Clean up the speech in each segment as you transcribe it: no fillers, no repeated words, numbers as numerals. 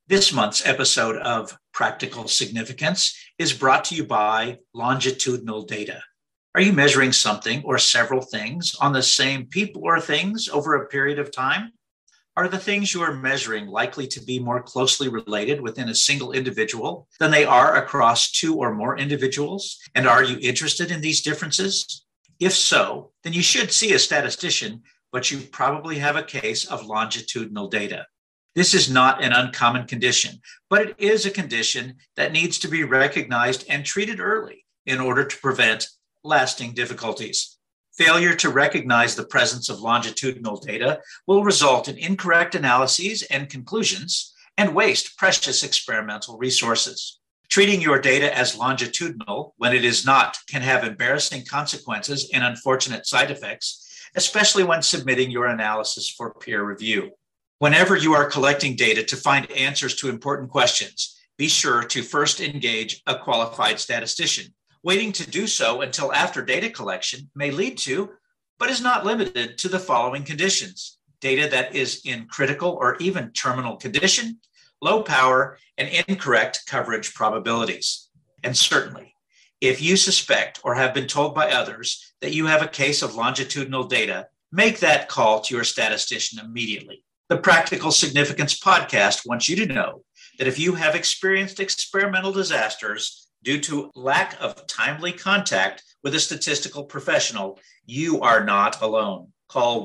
This month's episode of Practical Significance is brought to you by longitudinal data. Are you measuring something or several things on the same people or things over a period of time? Are the things you are measuring likely to be more closely related within a single individual than they are across two or more individuals? And are you interested in these differences? If so, then you should see a statistician, but you probably have a case of longitudinal data. This is not an uncommon condition, but it is a condition that needs to be recognized and treated early in order to prevent lasting difficulties. Failure to recognize the presence of longitudinal data will result in incorrect analyses and conclusions and waste precious experimental resources. Treating your data as longitudinal when it is not can have embarrassing consequences and unfortunate side effects, especially when submitting your analysis for peer review. Whenever you are collecting data to find answers to important questions, be sure to first engage a qualified statistician. Waiting to do so until after data collection may lead to, but is not limited to, the following conditions: data that is in critical or even terminal condition, low power, and incorrect coverage probabilities. And certainly, if you suspect or have been told by others that you have a case of longitudinal data, make that call to your statistician immediately. The Practical Significance podcast wants you to know that if you have experienced experimental disasters due to lack of timely contact with a statistical professional, you are not alone. Call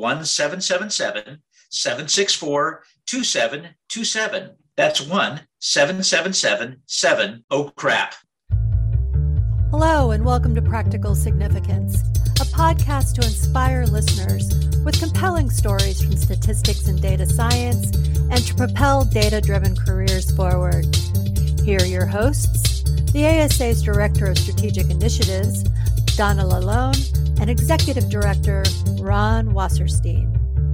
1-777-764-2727. That's 1-777-7-Oh-crap. Hello, and welcome to Practical Significance, a podcast to inspire listeners with compelling stories from statistics and data science and to propel data-driven careers forward. Here are your hosts, the ASA's Director of Strategic Initiatives, Donna Lalone, and Executive Director, Ron Wasserstein.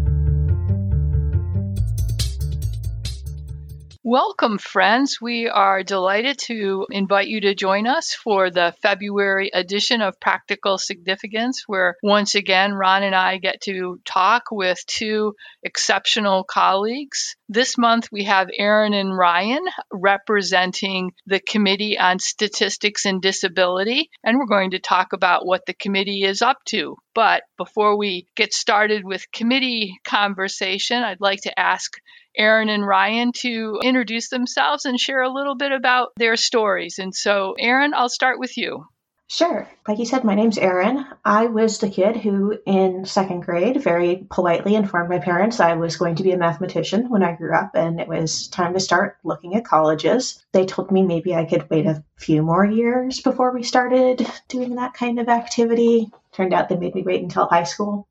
Welcome, friends. We are delighted to invite you to join us for the February edition of Practical Significance, where once again, Ron and I get to talk with two exceptional colleagues. This month, we have Aaron and Ryan representing the Committee on Statistics and Disability, and we're going to talk about what the committee is up to. But before we get started with committee conversation, I'd like to ask Aaron and Ryan to introduce themselves and share a little bit about their stories. And so, Aaron, I'll start with you. Sure. Like you said, my name's Aaron. I was the kid who, in second grade, very politely informed my parents I was going to be a mathematician when I grew up, and it was time to start looking at colleges. They told me maybe I could wait a few more years before we started doing that kind of activity. Turned out they made me wait until high school.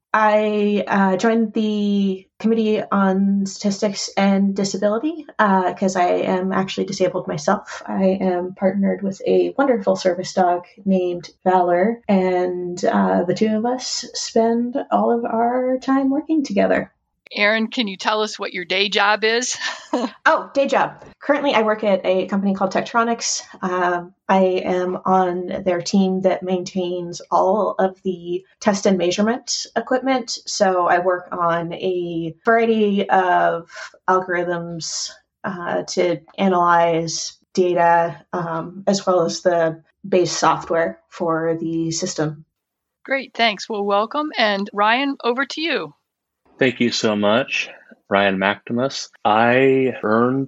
I joined the Committee on Statistics and Disability because I am actually disabled myself. I am partnered with a wonderful service dog named Valor, and the two of us spend all of our time working together. Aaron, can you tell us what your day job is? Oh, day job. Currently, I work at a company called Tektronix. I am on their team that maintains all of the test and measurement equipment. So I work on a variety of algorithms to analyze data, as well as the base software for the system. Great, thanks. Well, welcome. And Ryan, over to you. Thank you so much, Ryan McTomas. I earned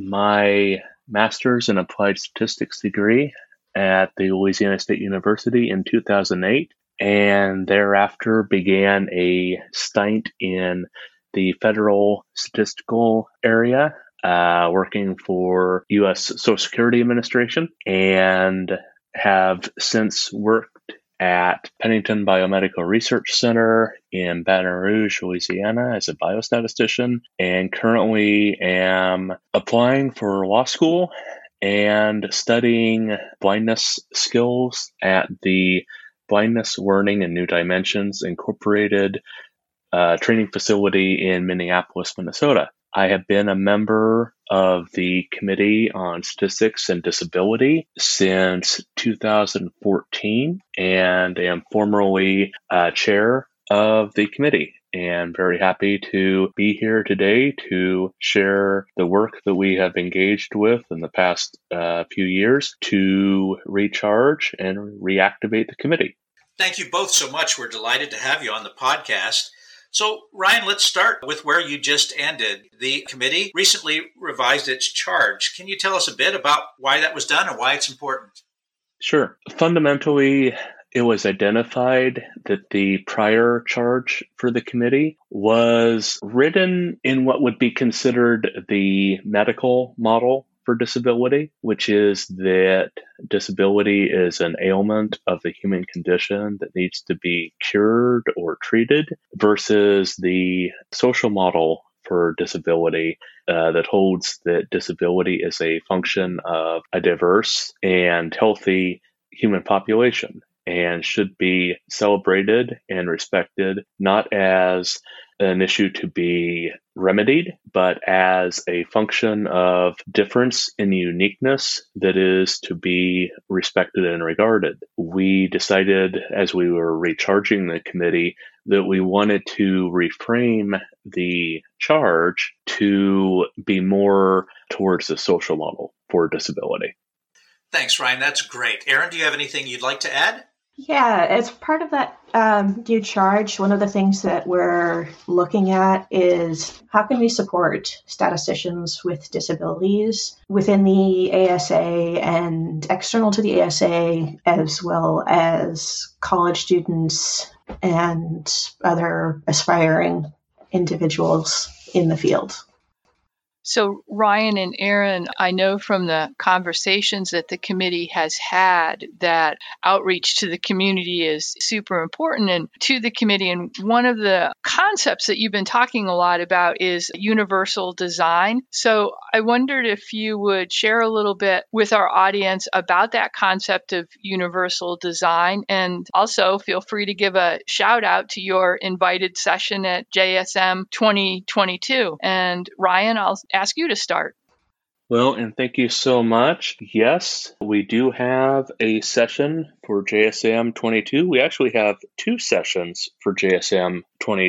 my master's in applied statistics degree at the Louisiana State University in 2008, and thereafter began a stint in the federal statistical area, working for U.S. Social Security Administration, and have since worked at Pennington Biomedical Research Center in Baton Rouge, Louisiana as a biostatistician, and currently am applying for law school and studying blindness skills at the Blindness Learning and New Dimensions Incorporated training facility in Minneapolis, Minnesota. I have been a member of the Committee on Statistics and Disability since 2014 and am formerly chair of the committee. and very happy to be here today to share the work that we have engaged with in the past few years to recharge and reactivate the committee. Thank you both so much. We're delighted to have you on the podcast. So, Ryan, let's start with where you just ended. The committee recently revised its charge. Can you tell us a bit about why that was done and why it's important? Sure. Fundamentally, it was identified that the prior charge for the committee was written in what would be considered the medical model for disability, which is that disability is an ailment of the human condition that needs to be cured or treated, versus the social model for disability that holds that disability is a function of a diverse and healthy human population and should be celebrated and respected, not as an issue to be remedied, but as a function of difference and uniqueness that is to be respected and regarded. We decided as we were recharging the committee that we wanted to reframe the charge to be more towards the social model for disability. Thanks, Ryan. That's great. Aaron, do you have anything you'd like to add? Yeah, as part of that new charge, one of the things that we're looking at is how can we support statisticians with disabilities within the ASA and external to the ASA, as well as college students and other aspiring individuals in the field. So Ryan and Aaron, I know from the conversations that the committee has had that outreach to the community is super important and to the committee. And one of the concepts that you've been talking a lot about is universal design. So I wondered if you would share a little bit with our audience about that concept of universal design. And also feel free to give a shout out to your invited session at JSM 2022. And Ryan, I'll ask you to start. Well, and thank you so much. Yes, we do have a session for JSM 22. We actually have two sessions for JSM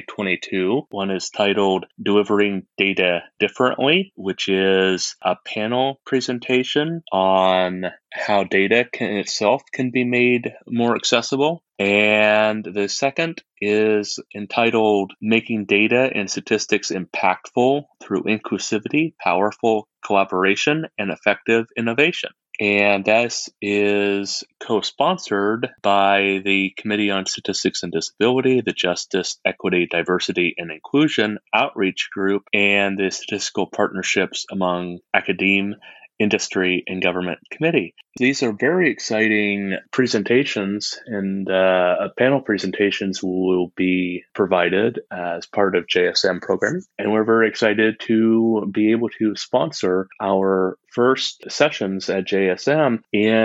2022. One is titled Delivering Data Differently, which is a panel presentation on how data itself can be made more accessible. And the second is entitled Making Data and Statistics Impactful Through Inclusivity, Powerful Collaboration, and Effective Innovation. And this is co-sponsored by the Committee on Statistics and Disability, the Justice, Equity, Diversity, and Inclusion Outreach Group, and the Statistical Partnerships among Academe, Industry, and Government Committee. These are very exciting presentations, and panel presentations will be provided as part of JSM program. And we're very excited to be able to sponsor our first sessions at JSM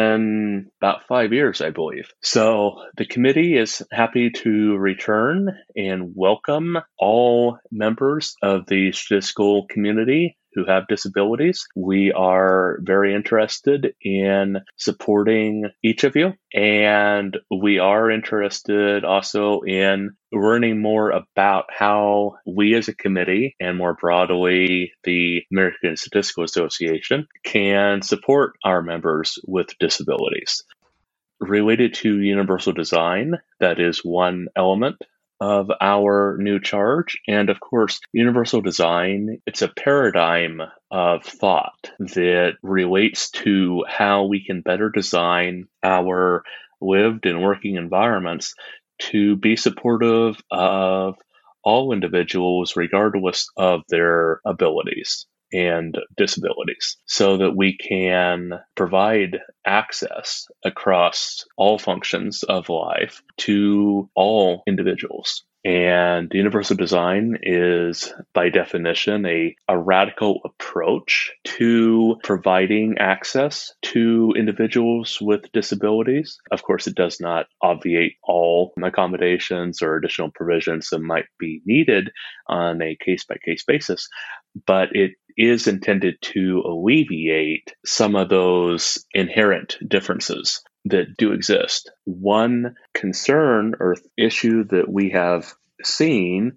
in about 5 years, I believe. So the committee is happy to return and welcome all members of the statistical community who have disabilities. We are very interested in supporting each of you, and we are interested also in learning more about how we as a committee, and more broadly the American Statistical Association, can support our members with disabilities. Related to universal design, that is one element of our new charge. And of course, universal design, it's a paradigm of thought that relates to how we can better design our lived and working environments to be supportive of all individuals, regardless of their abilities and disabilities, so that we can provide access across all functions of life to all individuals. And universal design is, by definition, a radical approach to providing access to individuals with disabilities. Of course, it does not obviate all accommodations or additional provisions that might be needed on a case-by-case basis, but it is intended to alleviate some of those inherent differences that do exist. One concern or issue that we have seeing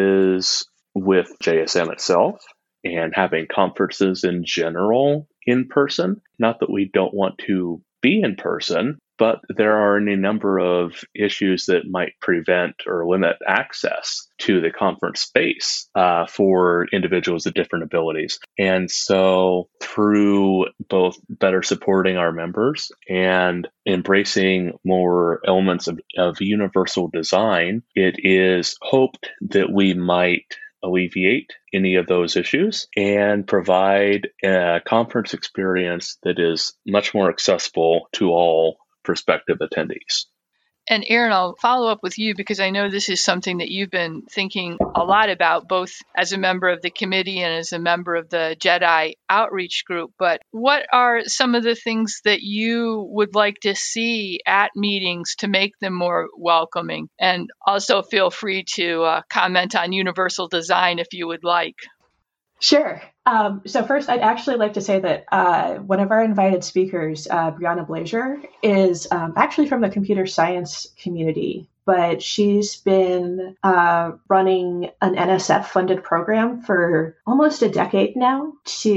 is with JSM itself and having conferences in general in person. Not that we don't want to be in person, but there are any number of issues that might prevent or limit access to the conference space for individuals with different abilities. And so through both better supporting our members and embracing more elements of universal design, it is hoped that we might alleviate any of those issues and provide a conference experience that is much more accessible to all prospective attendees. And Aaron, I'll follow up with you because I know this is something that you've been thinking a lot about, both as a member of the committee and as a member of the Jedi Outreach Group. But what are some of the things that you would like to see at meetings to make them more welcoming? And also feel free to comment on universal design if you would like. Sure. So first, I'd actually like to say that one of our invited speakers, Brianna Blazier, is actually from the computer science community, but she's been running an NSF-funded program for almost a decade now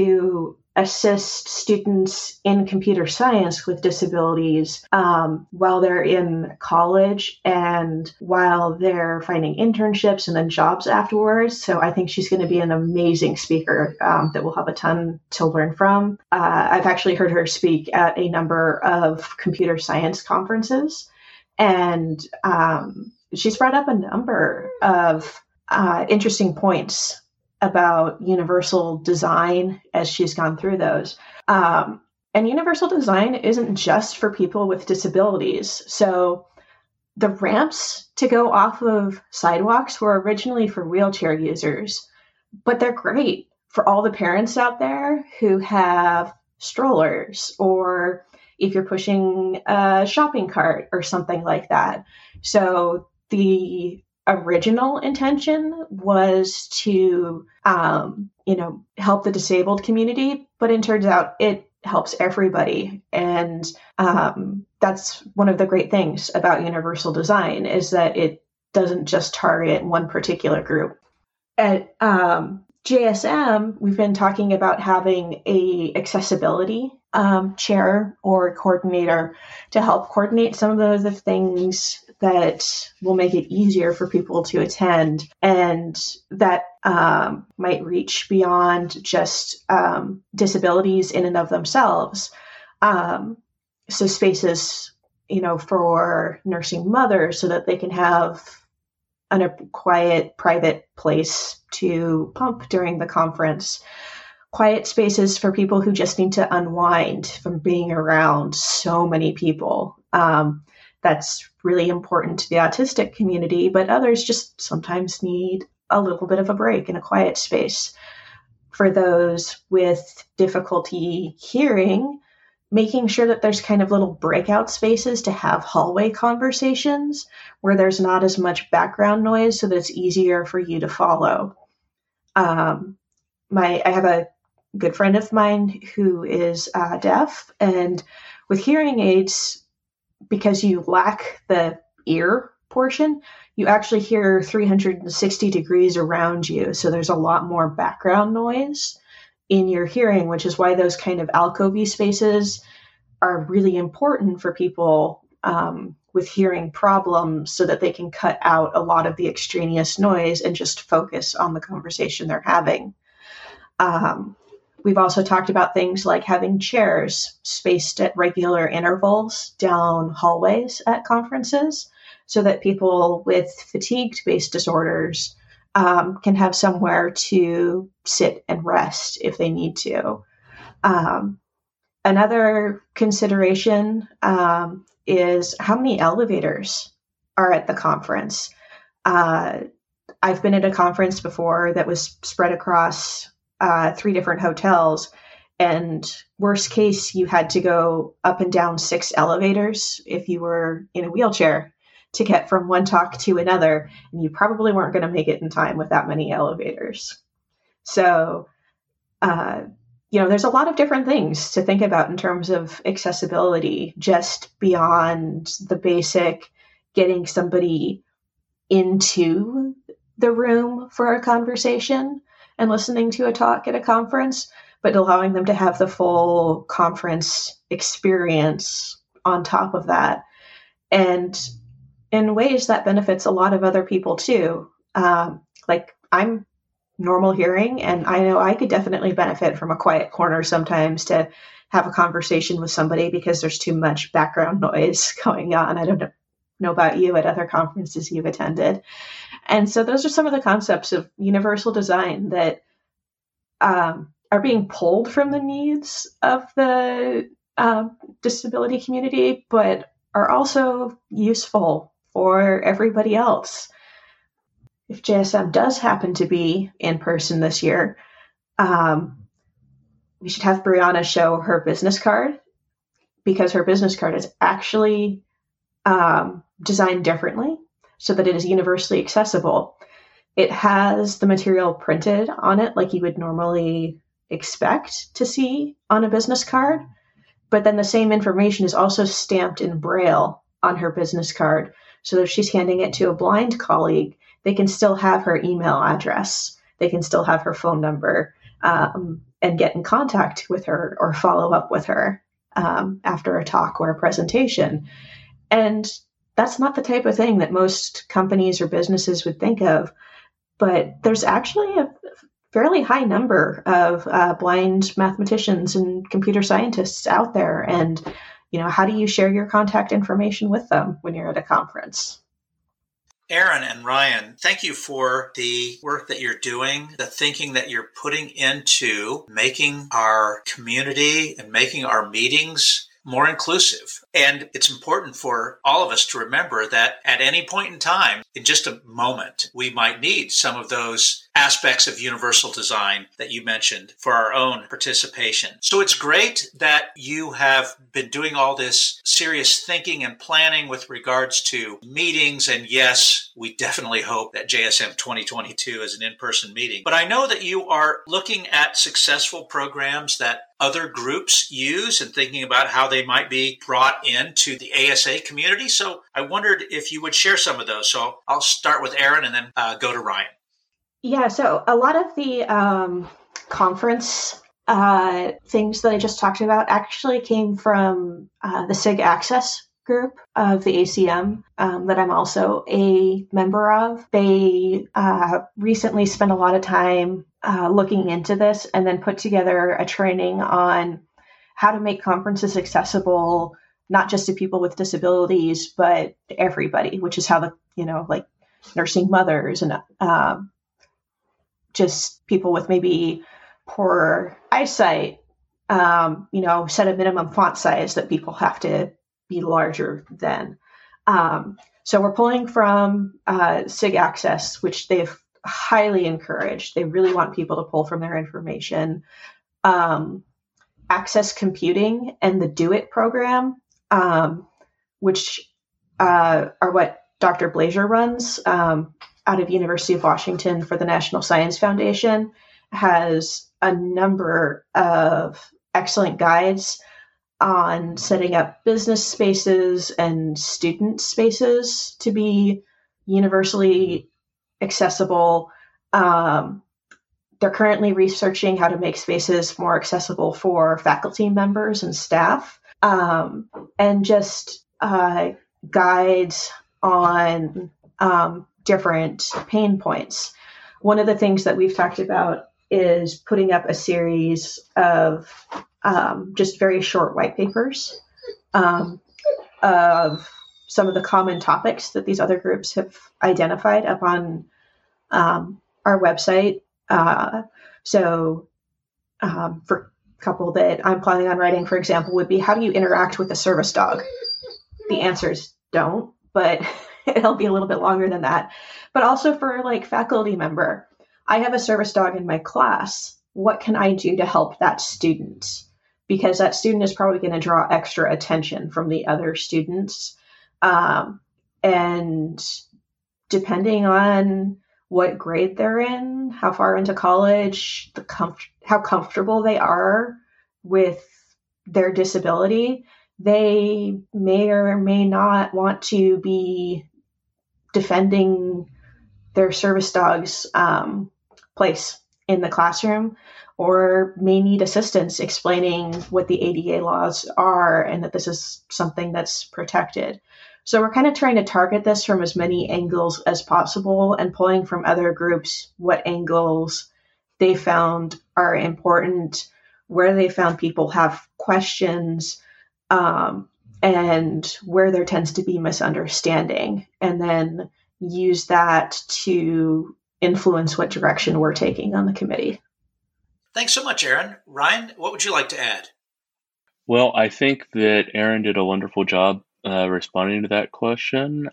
to assist students in computer science with disabilities while they're in college and while they're finding internships and then jobs afterwards. So I think she's going to be an amazing speaker that we'll have a ton to learn from. I've actually heard her speak at a number of computer science conferences, and she's brought up a number of interesting points about universal design as she's gone through those. And universal design isn't just for people with disabilities. So the ramps to go off of sidewalks were originally for wheelchair users, but they're great for all the parents out there who have strollers, or if you're pushing a shopping cart or something like that. So the original intention was to, help the disabled community, but it turns out it helps everybody. And that's one of the great things about universal design, is that it doesn't just target one particular group. At JSM, we've been talking about having a accessibility chair or coordinator to help coordinate some of the things that will make it easier for people to attend, and that might reach beyond just disabilities in and of themselves. So spaces, for nursing mothers so that they can have a quiet, private place to pump during the conference. Quiet spaces for people who just need to unwind from being around so many people. That's really important to the autistic community, but others just sometimes need a little bit of a break in a quiet space. For those with difficulty hearing, making sure that there's kind of little breakout spaces to have hallway conversations where there's not as much background noise so that it's easier for you to follow. I have a good friend of mine who is deaf, and with hearing aids, because you lack the ear portion, you actually hear 360 degrees around you. So there's a lot more background noise in your hearing, which is why those kind of alcove spaces are really important for people with hearing problems, so that they can cut out a lot of the extraneous noise and just focus on the conversation they're having. We've also talked about things like having chairs spaced at regular intervals down hallways at conferences, so that people with fatigue-based disorders can have somewhere to sit and rest if they need to. Another consideration is how many elevators are at the conference. I've been at a conference before that was spread across 3 different hotels, and worst case, you had to go up and down 6 elevators if you were in a wheelchair to get from one talk to another, and you probably weren't going to make it in time with that many elevators. So, there's a lot of different things to think about in terms of accessibility, just beyond the basic getting somebody into the room for a conversation and listening to a talk at a conference, but allowing them to have the full conference experience on top of that. And in ways that benefits a lot of other people too. Like I'm normal hearing, and I know I could definitely benefit from a quiet corner sometimes to have a conversation with somebody because there's too much background noise going on. I don't know about you at other conferences you've attended. And so those are some of the concepts of universal design that are being pulled from the needs of the disability community, but are also useful for everybody else. If JSM does happen to be in person this year, we should have Brianna show her business card, because her business card is actually designed differently so that it is universally accessible. It has the material printed on it like you would normally expect to see on a business card, but then the same information is also stamped in Braille on her business card. So if she's handing it to a blind colleague, they can still have her email address. They can still have her phone number and get in contact with her or follow up with her after a talk or a presentation. And that's not the type of thing that most companies or businesses would think of. But there's actually a fairly high number of blind mathematicians and computer scientists out there. And, you know, how do you share your contact information with them when you're at a conference? Erin and Ryan, thank you for the work that you're doing, the thinking that you're putting into making our community and making our meetings more inclusive. And it's important for all of us to remember that at any point in time, in just a moment, we might need some of those aspects of universal design that you mentioned for our own participation. So it's great that you have been doing all this serious thinking and planning with regards to meetings. And yes, we definitely hope that JSM 2022 is an in-person meeting. But I know that you are looking at successful programs that other groups use and thinking about how they might be brought into the ASA community. So I wondered if you would share some of those. So I'll start with Erin and then go to Ryan. Yeah, so a lot of the conference things that I just talked about actually came from the SIG Access group of the ACM that I'm also a member of. They recently spent a lot of time looking into this and then put together a training on how to make conferences accessible, not just to people with disabilities, but to everybody, which is how the, like nursing mothers and just people with maybe poor eyesight, set a minimum font size that people have to be larger than. So we're pulling from SIG Access, which they've highly encouraged. They really want people to pull from their information. Access Computing and the Do It program, which are what Dr. Blazer runs out of University of Washington for the National Science Foundation, has a number of excellent guides on setting up business spaces and student spaces to be universally accessible. They're currently researching how to make spaces more accessible for faculty members and staff, and just guides on different pain points. One of the things that we've talked about is putting up a series of just very short white papers of some of the common topics that these other groups have identified up on our website. So for a couple that I'm planning on writing, for example, would be, how do you interact with a service dog? The answer is don't, but it'll be a little bit longer than that. But also for like faculty member, I have a service dog in my class. What can I do to help that student? Because that student is probably going to draw extra attention from the other students. And depending on what grade they're in, how far into college, how comfortable they are with their disability, they may or may not want to be defending their service dog's place in the classroom, or may need assistance explaining what the ADA laws are and that this is something that's protected. So we're kind of trying to target this from as many angles as possible and pulling from other groups what angles they found are important, where they found people have questions, and where there tends to be misunderstanding, and then use that to influence what direction we're taking on the committee. Thanks so much, Aaron. Ryan, what would you like to add? Well, I think that Aaron did a wonderful job responding to that question.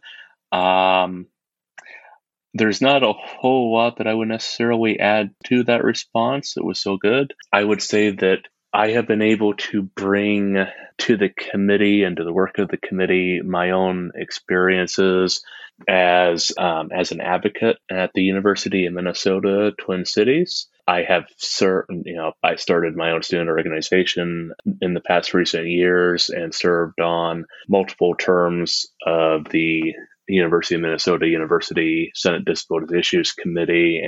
There's not a whole lot that I would necessarily add to that response. It was so good. I would say that I have been able to bring to the committee and to the work of the committee my own experiences as an advocate at the University of Minnesota, Twin Cities. I have I started my own student organization in the past recent years and served on multiple terms of the University of Minnesota University Senate Disability Issues Committee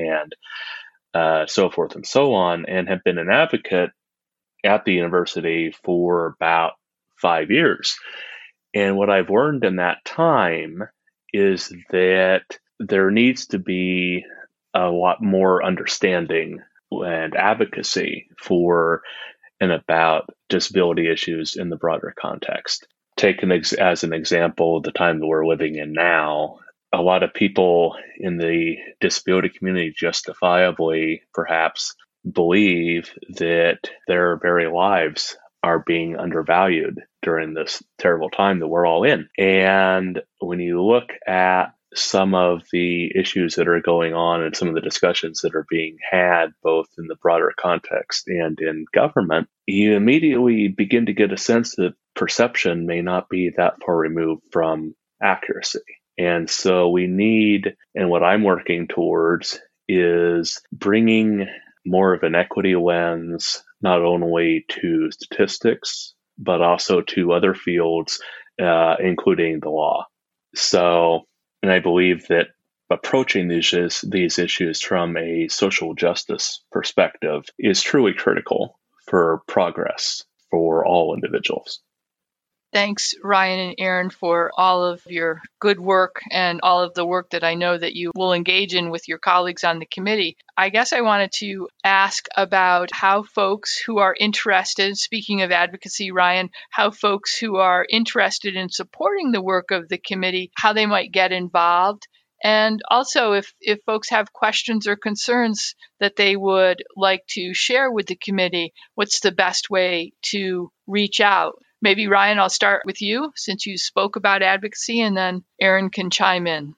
and so forth and so on, and have been an advocate at the university for about 5 years. And what I've learned in that time is that there needs to be a lot more understanding and advocacy for and about disability issues in the broader context. Taken as an example, the time that we're living in now, a lot of people in the disability community justifiably perhaps believe that their very lives are being undervalued during this terrible time that we're all in. And when you look at some of the issues that are going on and some of the discussions that are being had both in the broader context and in government, you immediately begin to get a sense that perception may not be that far removed from accuracy. And so we need, and what I'm working towards, is bringing more of an equity lens, not only to statistics, but also to other fields, including the law. So, and I believe that approaching these issues from a social justice perspective is truly critical for progress for all individuals. Thanks, Ryan and Aaron, for all of your good work and all of the work that I know that you will engage in with your colleagues on the committee. I guess I wanted to ask about how folks who are interested, speaking of advocacy, Ryan, how folks who are interested in supporting the work of the committee, how they might get involved. And also, if folks have questions or concerns that they would like to share with the committee, what's the best way to reach out? Maybe, Ryan, I'll start with you since you spoke about advocacy, and then Aaron can chime in.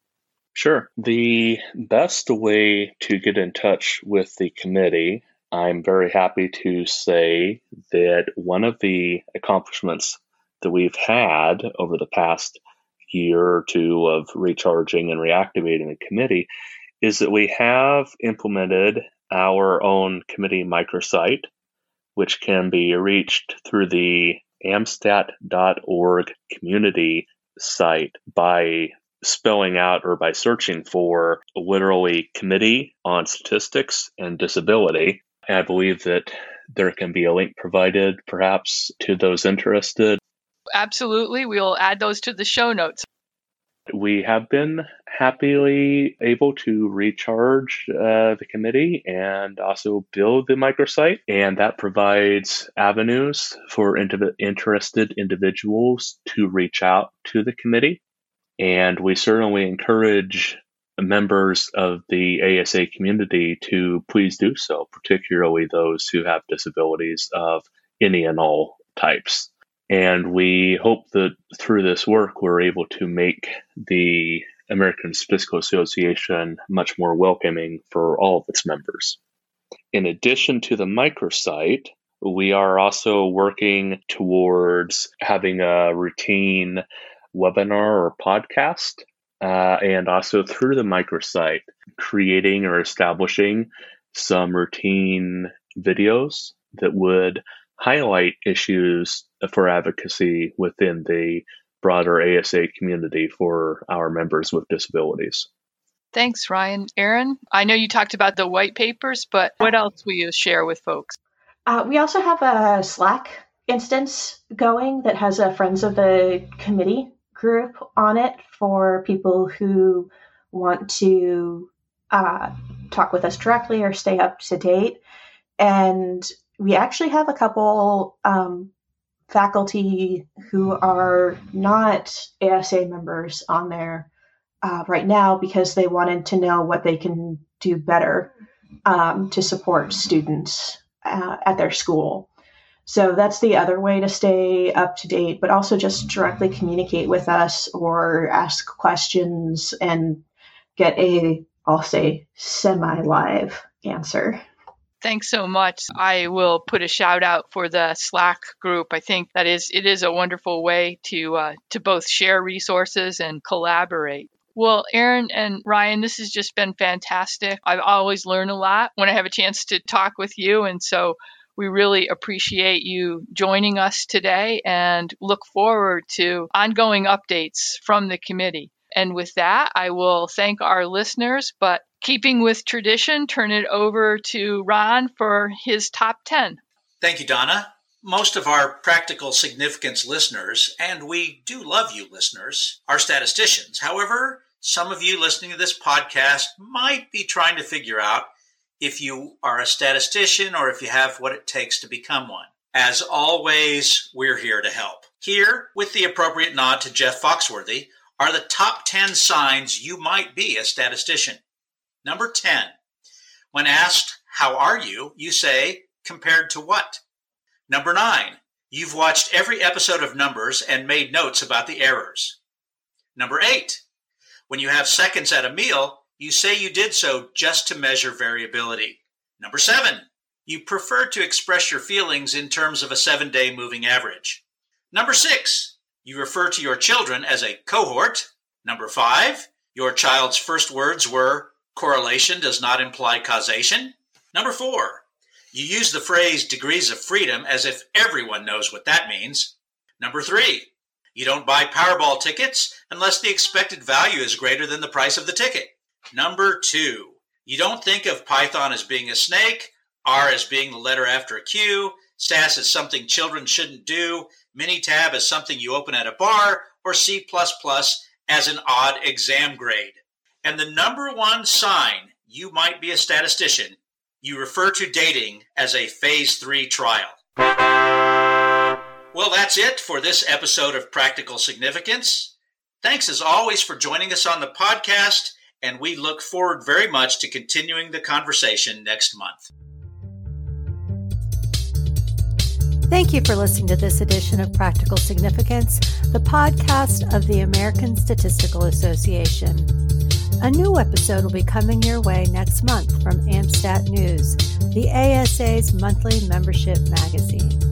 Sure. The best way to get in touch with the committee, I'm very happy to say that one of the accomplishments that we've had over the past year or two of recharging and reactivating the committee is that we have implemented our own committee microsite, which can be reached through the amstat.org community site by spelling out or by searching for literally Committee on Statistics and Disability. And I believe that there can be a link provided perhaps to those interested. Absolutely. We'll add those to the show notes. We have been happily able to recharge the committee and also build the microsite, and that provides avenues for interested individuals to reach out to the committee. And we certainly encourage members of the ASA community to please do so, particularly those who have disabilities of any and all types. And we hope that through this work, we're able to make the American Statistical Association much more welcoming for all of its members. In addition to the microsite, we are also working towards having a routine webinar or podcast, and also through the microsite, creating or establishing some routine videos that would highlight issues for advocacy within the broader ASA community for our members with disabilities. Thanks, Ryan. Erin, I know you talked about the white papers, but what else will you share with folks? We also have a Slack instance going that has a Friends of the Committee group on it for people who want to talk with us directly or stay up to date. And we actually have a couple faculty who are not ASA members on there right now because they wanted to know what they can do better to support students at their school. So that's the other way to stay up to date, but also just directly communicate with us or ask questions and get a, I'll say, semi-live answer. Thanks so much. I will put a shout out for the Slack group. I think that it is a wonderful way to both share resources and collaborate. Well, Erin and Ryan, this has just been fantastic. I've always learned a lot when I have a chance to talk with you. And so we really appreciate you joining us today and look forward to ongoing updates from the committee. And with that, I will thank our listeners, but keeping with tradition, turn it over to Ron for his top 10. Thank you, Donna. Most of our Practical Significance listeners, and we do love you listeners, are statisticians. However, some of you listening to this podcast might be trying to figure out if you are a statistician or if you have what it takes to become one. As always, we're here to help. Here, with the appropriate nod to Jeff Foxworthy, are the top 10 signs you might be a statistician. Number 10. When asked, how are you? You say, compared to what? Number 9. You've watched every episode of Numbers and made notes about the errors. Number 8. When you have seconds at a meal, you say you did so just to measure variability. Number 7. You prefer to express your feelings in terms of a 7-day moving average. Number 6. You refer to your children as a cohort. Number 5. Your child's first words were, correlation does not imply causation. Number 4. You use the phrase degrees of freedom as if everyone knows what that means. Number 3. You don't buy Powerball tickets unless the expected value is greater than the price of the ticket. Number 2. You don't think of Python as being a snake, R as being the letter after a Q, SAS as something children shouldn't do, Minitab as something you open at a bar, or C++ as an odd exam grade. And the number one sign you might be a statistician, you refer to dating as a phase 3 trial. Well, that's it for this episode of Practical Significance. Thanks as always for joining us on the podcast, and we look forward very much to continuing the conversation next month. Thank you for listening to this edition of Practical Significance, the podcast of the American Statistical Association. A new episode will be coming your way next month from AmStat News, the ASA's monthly membership magazine.